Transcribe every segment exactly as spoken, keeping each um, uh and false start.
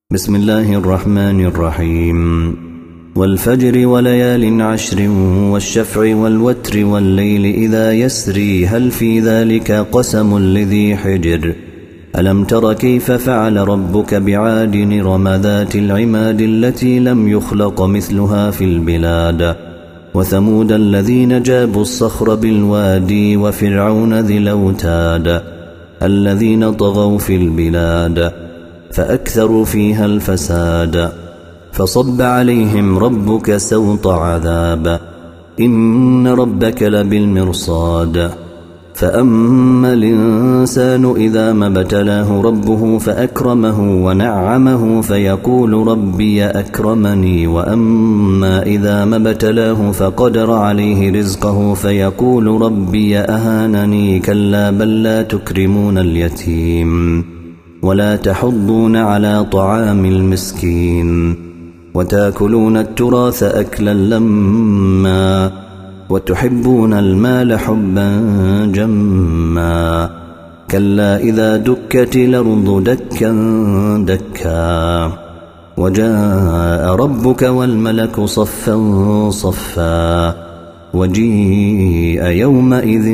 بسم الله الرحمن الرحيم والفجر وليال عشر والشفع والوتر والليل إذا يسري هل في ذلك قسم لذي حجر ألم تر كيف فعل ربك بعاد إرم ذات العماد التي لم يخلق مثلها في البلاد وثمود الذين جابوا الصخر بالوادي وفرعون ذي الأوتاد الذين طغوا في البلاد فأكثروا فيها الفساد فصب عليهم ربك سوط عذاب إن ربك لبالمرصاد فأما الإنسان إذا ما ابتلاه ربه فأكرمه ونعمه فيقول ربي أكرمني وأما إذا ما ابتلاه فقدر عليه رزقه فيقول ربي أهانني كلا بل لا تكرمون اليتيم ولا تحضون على طعام المسكين وتاكلون التراث أكلا لما وتحبون المال حبا جما كلا إذا دكت الأرض دكا دكا وجاء ربك والملك صفا صفا وجيء يومئذ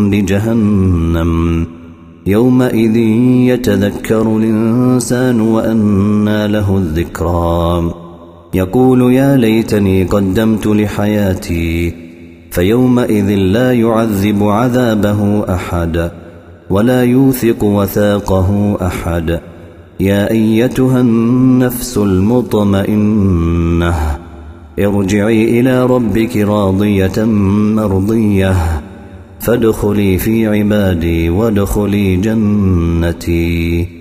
بجهنم يومئذ يتذكر الإنسان وأنى له الذكرى يقول يا ليتني قدمت لحياتي فيومئذ لا يعذب عذابه أحد ولا يوثق وثاقه أحد يا أيتها النفس المطمئنة ارجعي إلى ربك راضية مرضية فادخلي في عبادي وادخلي جنتي.